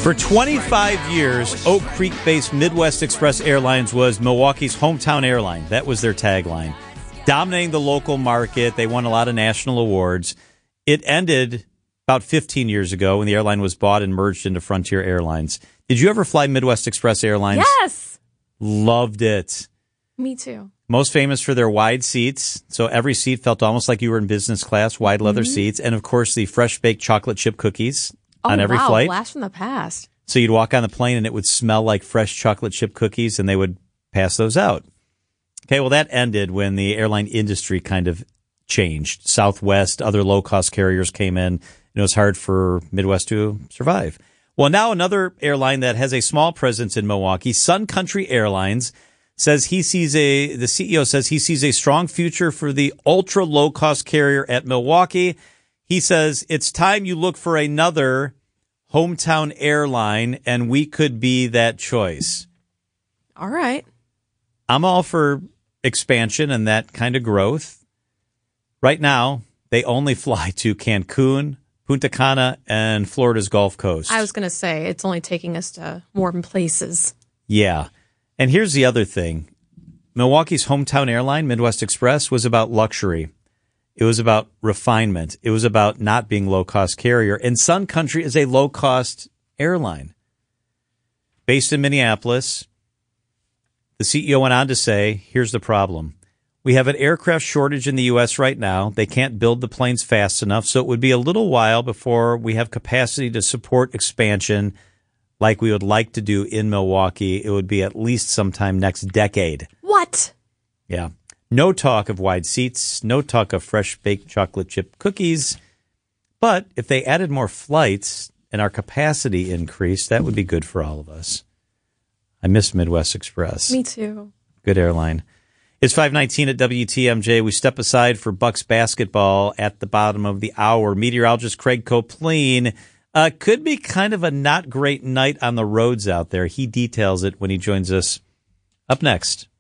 For 25 years, Oak Creek-based Midwest Express Airlines was Milwaukee's hometown airline. That was their tagline. Dominating the local market, they won a lot of national awards. It ended about 15 years ago when the airline was bought and merged into Frontier Airlines. Did you ever fly Midwest Express Airlines? Yes. Loved it. Me too. Most famous for their wide seats. So every seat felt almost like you were in business class, wide leather seats. And, of course, the fresh-baked chocolate chip cookies on every flight. Blast from the past. So you'd walk on the plane and it would smell like fresh chocolate chip cookies, and they would pass those out. Okay, well, that ended when the airline industry kind of changed. Southwest, other low-cost carriers came in, and it was hard for Midwest to survive. Well, now another airline that has a small presence in Milwaukee, Sun Country Airlines, the CEO says he sees a strong future for the ultra low-cost carrier at Milwaukee. He says, it's time you look for another hometown airline, and we could be that choice. All right. I'm all for expansion and that kind of growth. Right now, they only fly to Cancun, Punta Cana, and Florida's Gulf Coast. I was going to say, it's only taking us to warm places. Yeah. And here's the other thing. Milwaukee's hometown airline, Midwest Express, was about luxury. It was about refinement. It was about not being low-cost carrier. And Sun Country is a low-cost airline. Based in Minneapolis, the CEO went on to say, here's the problem. We have an aircraft shortage in the U.S. right now. They can't build the planes fast enough, so it would be a little while before we have capacity to support expansion like we would like to do in Milwaukee. It would be at least sometime next decade. What? Yeah. No talk of wide seats, no talk of fresh-baked chocolate chip cookies. But if they added more flights and our capacity increased, that would be good for all of us. I miss Midwest Express. Me too. Good airline. It's 5:19 at WTMJ. We step aside for Bucks basketball at the bottom of the hour. Meteorologist Craig Copleen. Could be kind of a not great night on the roads out there. He details it when he joins us up next.